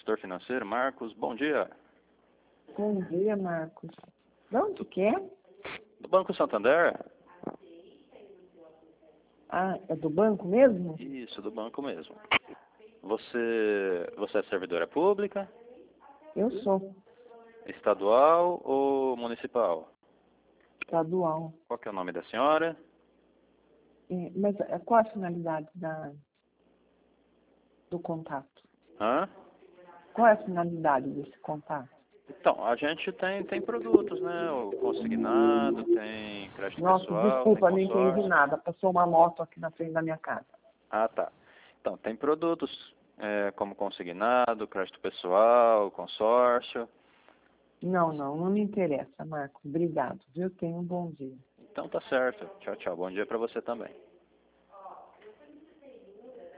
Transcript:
consultor financeiro, Marcos. Bom dia. Bom dia, Marcos. De onde que é? Do Banco Santander? Ah, é do banco mesmo? Isso, do banco mesmo. Você é servidora pública? Eu sou Estadual ou municipal? estadual. Qual que é o nome da senhora? Mas qual a finalidade do contato? Hã? Qual é a finalidade desse contato? Então, a gente tem produtos, né? O consignado, tem crédito Nossa, pessoal, desculpa, não tem entendi consórcio. nada. Passou uma moto aqui na frente da minha casa. Ah, tá. Então, tem produtos como consignado, crédito pessoal, consórcio. Não me interessa, Marcos. Obrigado, viu? Tenha um bom dia. Então tá certo. Tchau, tchau. Bom dia para você também.